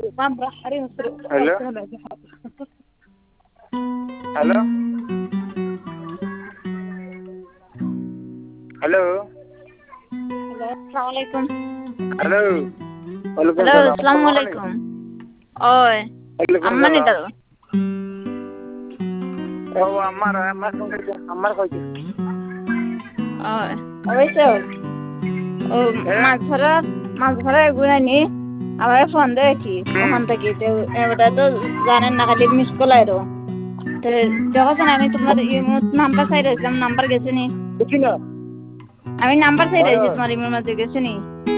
Hello hello hello Assalamualaikum. Hello ওয়ালাইকুম Halo, সালাম Assalamualaikum. Oi, ওয়ালাইকুম aman সালাম itu. ও আমার সঙ্গে আমার কইছে Oi. Oiso. Oh, হ্যাঁ মাছ ধরা এগুলো নি আমার ফোন দেয় কি ওখান থেকে ওটা তো জানেন না খালি মিস কল আইরো তো যখন আমি তোমার নাম্বার চাই রয়েছিলাম নাম্বার গেছে নি বুঝছি না আমি নাম্বার চাই রয়েছি তোমার ইমের মাঝে গেছে নি